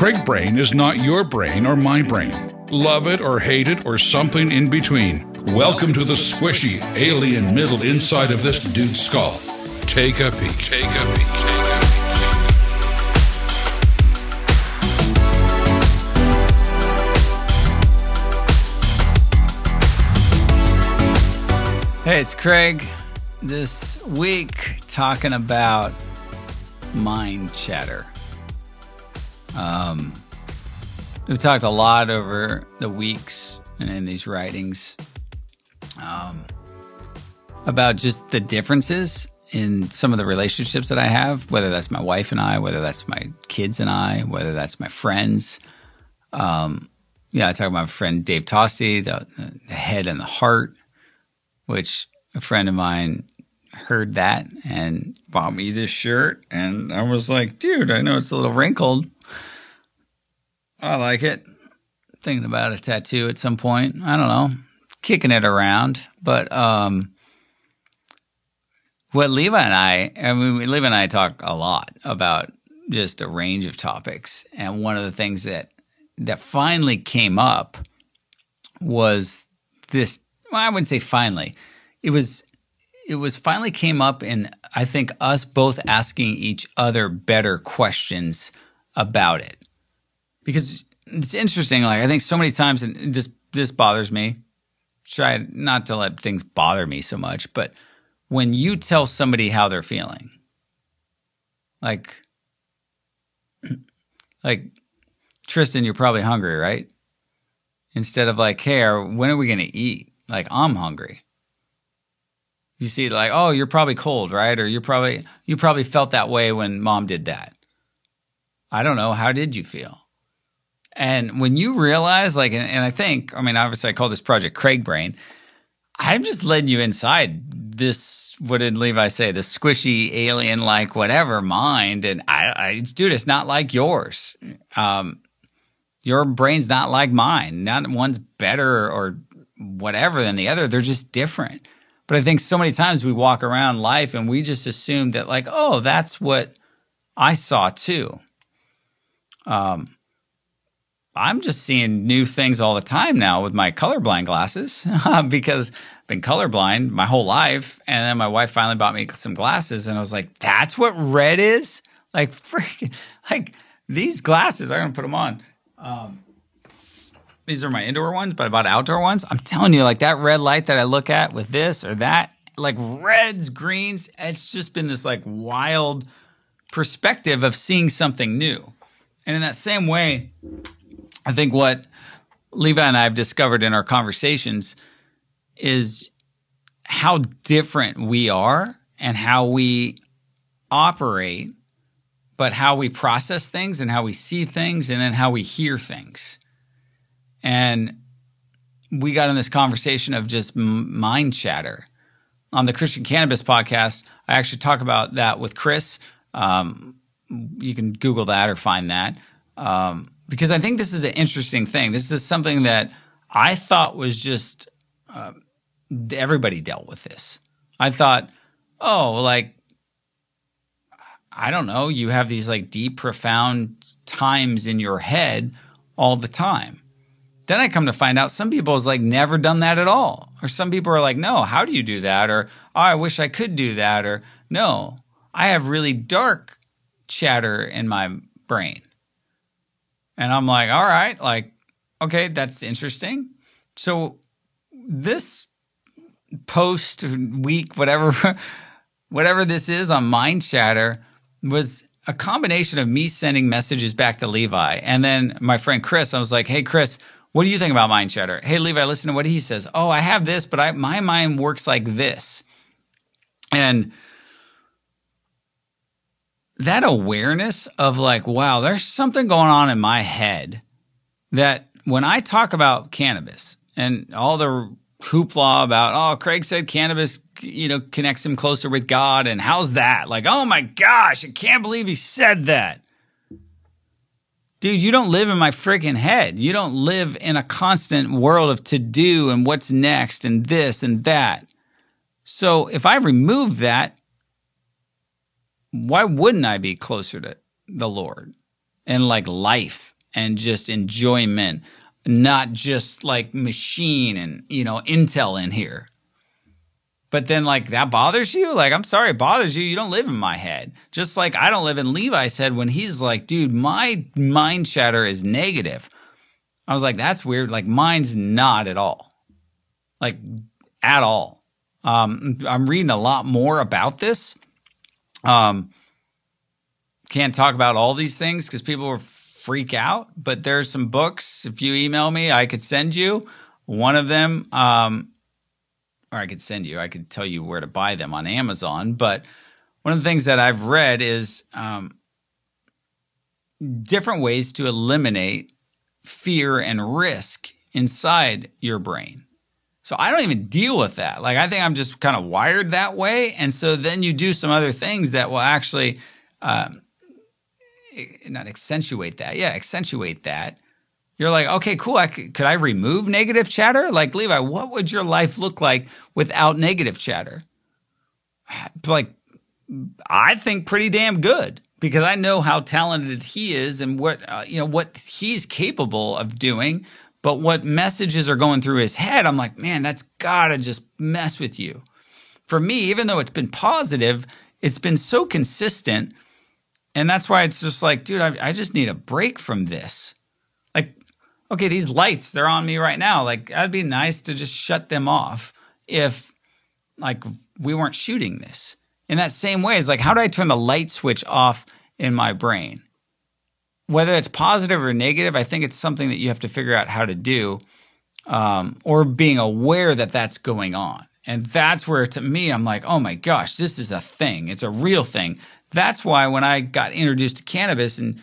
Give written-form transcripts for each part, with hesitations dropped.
Craig Brain is not your brain or my brain. Love it or hate it or something in between. Welcome to the squishy alien middle inside of this dude's skull. Take a peek. Take a peek. Hey, it's Craig. This week, talking about mind chatter. We've talked a lot over the weeks and in these writings about just the differences in some of the relationships that I have, whether that's my wife and I, whether that's my kids and I, whether that's my friends. I talk about my friend Dave Tosti, the head and the heart, which a friend of mine heard that and bought me this shirt. And I was like, dude, I know it's a little wrinkled. I like it. Thinking about a tattoo at some point. I don't know. Kicking it around. But what Levi and I talk a lot about just a range of topics. And one of the things that finally came up was this. Well, I wouldn't say finally. It was finally came up in, I think, us both asking each other better questions about it. Because it's interesting, like I think so many times, and this bothers me, try not to let things bother me so much, but when you tell somebody how they're feeling, like Tristan, you're probably hungry, right? Instead of like, hey, when are we going to eat? Like, I'm hungry. You see, like, oh, you're probably cold, right? Or you probably felt that way when mom did that. I don't know. How did you feel? And when you realize, like, and I think, I mean, obviously I call this project Craig Brain. I'm just letting you inside this, what did Levi say? The squishy alien, like whatever mind. And dude, it's not like yours. Your brain's not like mine. Not one's better or whatever than the other. They're just different. But I think so many times we walk around life and we just assume that like, oh, that's what I saw too. I'm just seeing new things all the time now with my colorblind glasses because I've been colorblind my whole life. And then my wife finally bought me some glasses and I was like, that's what red is? Like freaking, like these glasses, I'm going to put them on. These are my indoor ones, but I bought outdoor ones. I'm telling you, like that red light that I look at with this or that, like reds, greens, it's just been this like wild perspective of seeing something new. And in that same way, I think what Levi and I have discovered in our conversations is how different we are and how we operate, but how we process things and how we see things and then how we hear things. And we got in this conversation of just mind chatter. On the Christian Cannabis podcast, I actually talk about that with Chris. You can Google that or find that. Because I think this is an interesting thing. This is something that I thought was just everybody dealt with this. I thought, oh, like, I don't know, you have these like deep, profound times in your head all the time. Then I come to find out some people has like never done that at all. Or some people are like, no, how do you do that? Or, oh, I wish I could do that. Or, no, I have really dark chatter in my brain. And I'm like, all right, like, okay, that's interesting. So this post week, whatever this is on mind chatter was a combination of me sending messages back to Levi. And then my friend Chris, I was like, hey, Chris, what do you think about mind chatter? Hey, Levi, listen to what he says. Oh, I have this, but my mind works like this. And that awareness of like, wow, there's something going on in my head that when I talk about cannabis and all the hoopla about, oh, Craig said cannabis, connects him closer with God. And how's that? Like, oh my gosh, I can't believe he said that. Dude, you don't live in my freaking head. You don't live in a constant world of to do and what's next and this and that. So if I remove that, why wouldn't I be closer to the Lord and like life and just enjoyment, not just like machine and, intel in here. But then like that bothers you? Like, I'm sorry, it bothers you. You don't live in my head. Just like I don't live in Levi's head when he's like, dude, my mind chatter is negative. I was like, that's weird. Like mine's not at all. Like at all. I'm reading a lot more about this. Can't talk about all these things because people will freak out, but there's some books. If you email me, I could send you one of them. Or I could tell you where to buy them on Amazon. But one of the things that I've read is different ways to eliminate fear and risk inside your brain. So I don't even deal with that. Like I think I'm just kind of wired that way. And so then you do some other things that will actually not accentuate that. Yeah, accentuate that. You're like, okay, cool. Could I remove negative chatter? Like, Levi, what would your life look like without negative chatter? Like, I think pretty damn good because I know how talented he is and what he's capable of doing. But what messages are going through his head, I'm like, man, that's gotta just mess with you. For me, even though it's been positive, it's been so consistent. And that's why it's just like, dude, I just need a break from this. Like, okay, these lights, they're on me right now. Like, it'd be nice to just shut them off if, like, we weren't shooting this. In that same way, it's like, how do I turn the light switch off in my brain? Whether it's positive or negative, I think it's something that you have to figure out how to do, or being aware that that's going on. And that's where, to me, I'm like, oh my gosh, this is a thing. It's a real thing. That's why when I got introduced to cannabis and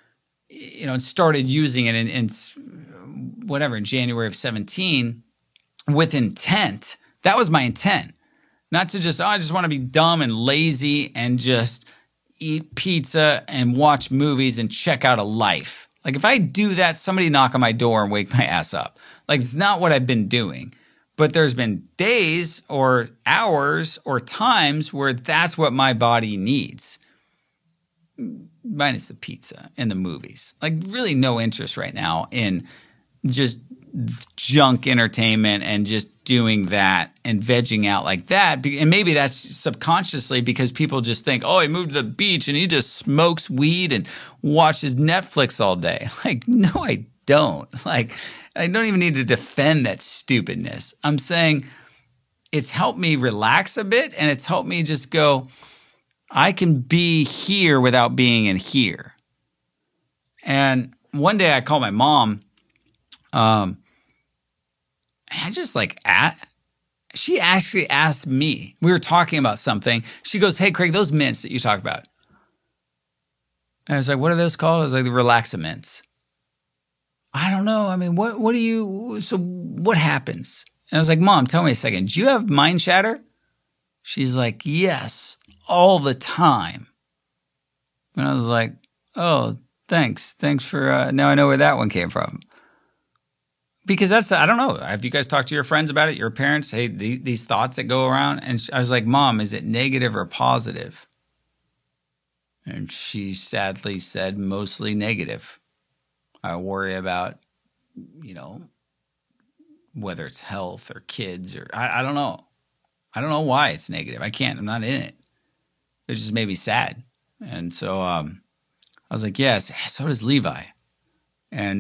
started using it in January of 17 with intent, that was my intent. Not to just, I just want to be dumb and lazy and just eat pizza and watch movies and check out a life. Like if I do that, somebody knock on my door and wake my ass up. Like it's not what I've been doing. But there's been days or hours or times where that's what my body needs. Minus the pizza and the movies. Like really no interest right now in just junk entertainment and just doing that and vegging out like that. And maybe that's subconsciously because people just think, oh, he moved to the beach and he just smokes weed and watches Netflix all day. Like, no, I don't. Like, I don't even need to defend that stupidness. I'm saying it's helped me relax a bit and it's helped me just go, I can be here without being in here. And one day I called my mom. I just she actually asked me, we were talking about something. She goes, hey, Craig, those mints that you talk about. And I was like, what are those called? I was like, the Relaxamints. I don't know. I mean, what happens? And I was like, Mom, tell me a second. Do you have mind chatter? She's like, yes, all the time. And I was like, oh, thanks. Thanks for, now I know where that one came from. Because that's, I don't know. Have you guys talked to your friends about it? Your parents, hey, these thoughts that go around? And I was like, Mom, is it negative or positive? And she sadly said mostly negative. I worry about, whether it's health or kids or I don't know. I don't know why it's negative. I'm not in it. It just made me sad. And so I was like, yes, so does Levi. And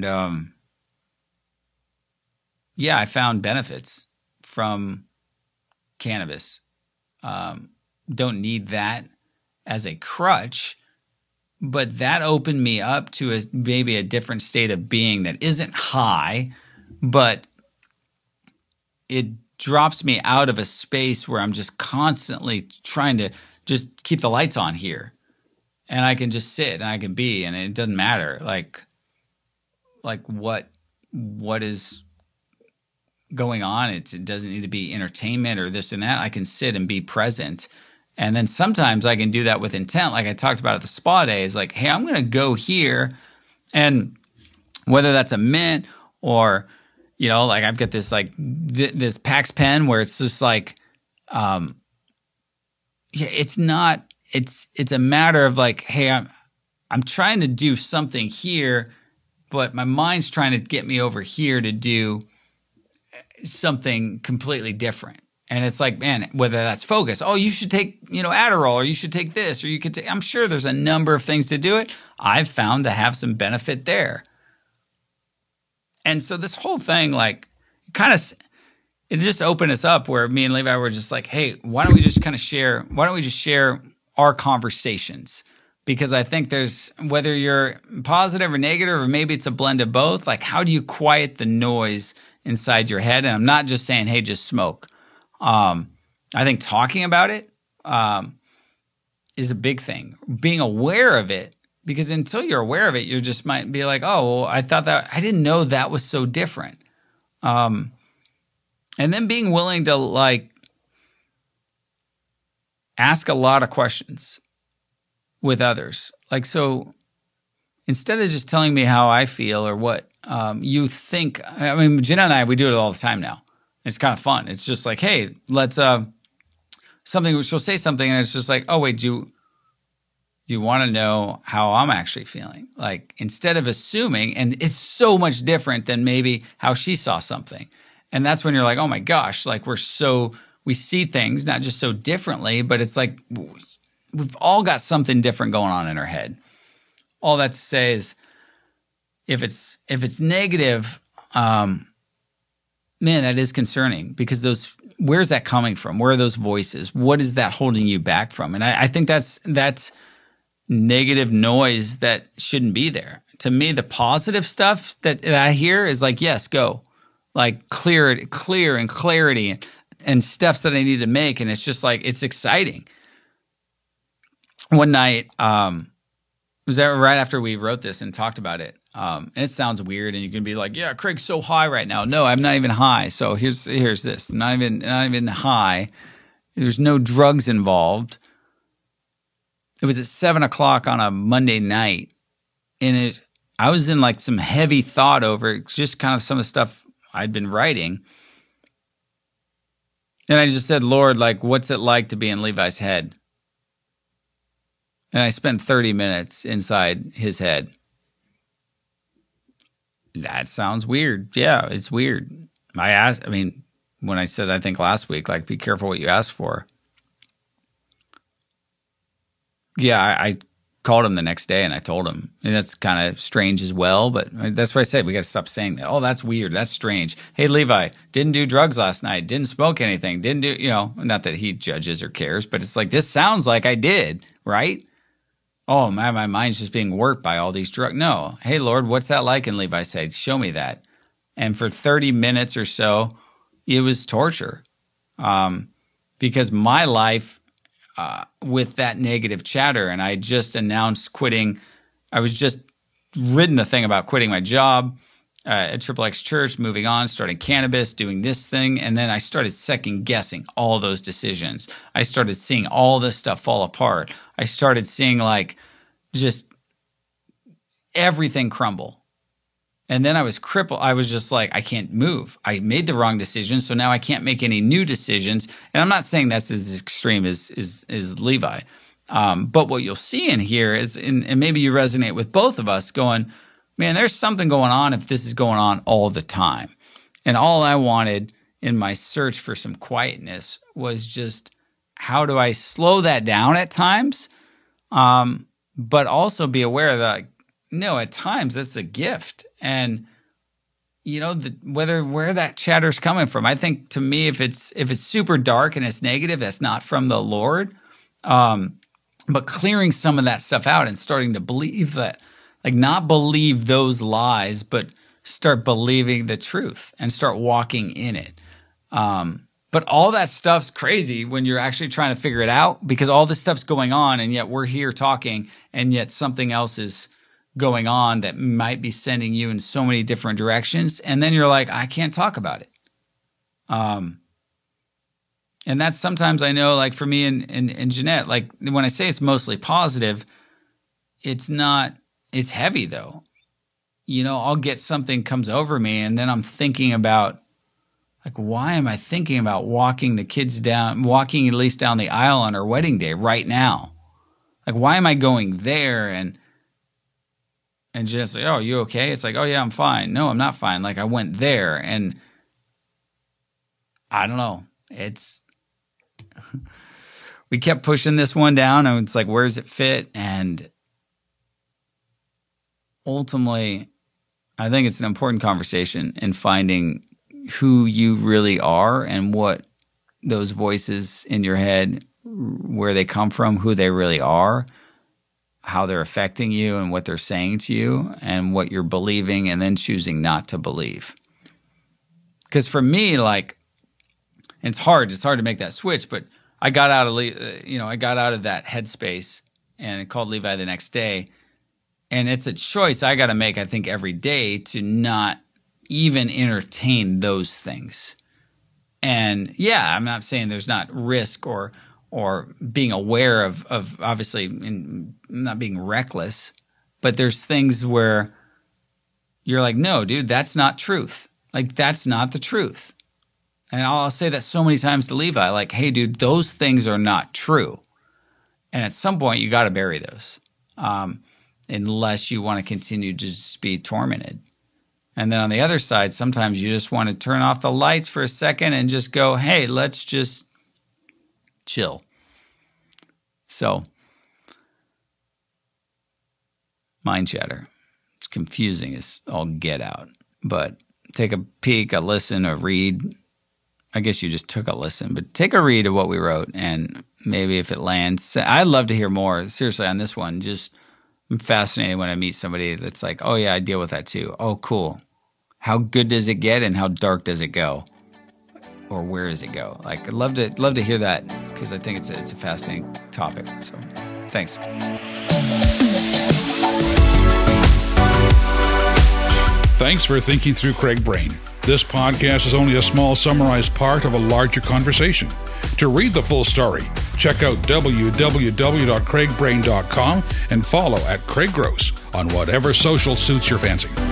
I found benefits from cannabis. Don't need that as a crutch, but that opened me up to maybe a different state of being that isn't high, but it drops me out of a space where I'm just constantly trying to just keep the lights on here. And I can just sit and I can be, and it doesn't matter like what is going on. It doesn't need to be entertainment or this and that. I can sit and be present. And then sometimes I can do that with intent. Like I talked about at the spa days, like, hey, I'm going to go here. And whether that's a mint or, like I've got this like this Pax pen where it's just like, it's not, it's a matter of like, hey, I'm trying to do something here but my mind's trying to get me over here to do something completely different. And it's like, man, whether that's focus, oh, you should take, Adderall, or you should take this, or you could take, I'm sure there's a number of things to do it. I've found to have some benefit there. And so this whole thing, like, it just opened us up where me and Levi were just like, hey, why don't we just share our conversations? Because I think there's, whether you're positive or negative, or maybe it's a blend of both, like, how do you quiet the noise inside your head? And I'm not just saying, hey, just smoke. I think talking about it is a big thing. Being aware of it, because until you're aware of it, you just might be like, oh, well, I didn't know that was so different. And then being willing to, like, ask a lot of questions with others. Like, so instead of just telling me how I feel or what you think, I mean, Jenna and I, we do it all the time now. It's kind of fun. It's just like, hey, let's she'll say something, and it's just like, oh, wait, do you want to know how I'm actually feeling? Like, instead of assuming, and it's so much different than maybe how she saw something. And that's when you're like, oh my gosh, like, we see things not just so differently, but it's like we've all got something different going on in our head. All that to say is, if it's negative, man, that is concerning, because where's that coming from? Where are those voices? What is that holding you back from? And I think that's negative noise that shouldn't be there. To me, the positive stuff that I hear is like, yes, go. Like, clear and clarity and steps that I need to make. And it's just like, it's exciting. One night, was that right after we wrote this and talked about it? And it sounds weird, and you can be like, yeah, Craig's so high right now. No, I'm not even high. So here's this. I'm not even high. There's no drugs involved. It was at 7:00 on a Monday night, and I was in like some heavy thought over it, just kind of some of the stuff I'd been writing. And I just said, Lord, like, what's it like to be in Levi's head? And I spent 30 minutes inside his head. That sounds weird. Yeah, it's weird. When I said, I think last week, like, be careful what you ask for. Yeah, I called him the next day and I told him. And that's kind of strange as well, but that's what I said. We got to stop saying that. Oh, that's weird. That's strange. Hey, Levi, didn't do drugs last night. Didn't smoke anything. Didn't do, not that he judges or cares, but it's like, this sounds like I did, right? Oh, man, my mind's just being worked by all these drugs. No. Hey, Lord, what's that like? And Levi said, show me that. And for 30 minutes or so, it was torture. Because my life, with that negative chatter, and I just announced quitting. I was just written the thing about quitting my job at Triple X Church, moving on, starting cannabis, doing this thing. And then I started second guessing all those decisions. I started seeing all this stuff fall apart. I started seeing like just everything crumble. And then I was crippled. I was just like, I can't move. I made the wrong decision, so now I can't make any new decisions. And I'm not saying that's as extreme as Levi. But what you'll see in here is, and maybe you resonate with both of us, going, man, there's something going on if this is going on all the time. And all I wanted in my search for some quietness was just, how do I slow that down at times? But also be aware that, no, at times that's a gift. And, where that chatter's coming from. I think, to me, if it's super dark and it's negative, that's not from the Lord. But clearing some of that stuff out and starting to believe that, like, not believe those lies, but start believing the truth and start walking in it. But all that stuff's crazy when you're actually trying to figure it out, because all this stuff's going on, and yet we're here talking, and yet something else is going on that might be sending you in so many different directions. And then you're like, I can't talk about it. And that's sometimes, I know, like for me and Jeanette, like when I say it's mostly positive, it's not, it's heavy though. I'll get something comes over me, and then I'm thinking about, like, why am I thinking about walking at least down the aisle on her wedding day right now? Like, why am I going there? And And just like, oh, you okay? It's like, oh yeah, I'm fine. No, I'm not fine. Like I went there and I don't know. We kept pushing this one down and it's like, where does it fit? And ultimately, I think it's an important conversation in finding who you really are and what those voices in your head, where they come from, who they really are, how they're affecting you and what they're saying to you and what you're believing and then choosing not to believe. Because for me, like, it's hard to make that switch, but I got out of that headspace and called Levi the next day. And it's a choice I got to make, I think, every day to not even entertain those things. And yeah, I'm not saying there's not risk or being aware of obviously not being reckless, but there's things where you're like, no, dude, that's not truth. Like, that's not the truth. And I'll say that so many times to Levi, like, hey, dude, those things are not true. And at some point, you got to bury those unless you want to continue to just be tormented. And then on the other side, sometimes you just want to turn off the lights for a second and just go, hey, let's just chill. So, mind chatter. It's confusing as all get out. But take a peek, a listen, a read. I guess you just took a listen, but take a read of what we wrote and maybe if it lands. I'd love to hear more, seriously, on this one. I'm fascinated when I meet somebody that's like, oh yeah, I deal with that too. Oh, cool. How good does it get and how dark does it go? Or where does it go? Like, I'd love to hear that because I think it's a fascinating topic. So, thanks. Thanks for thinking through Craig Brain. This podcast is only a small summarized part of a larger conversation. To read the full story, check out www.craigbrain.com and follow @Craig Gross on whatever social suits your fancy.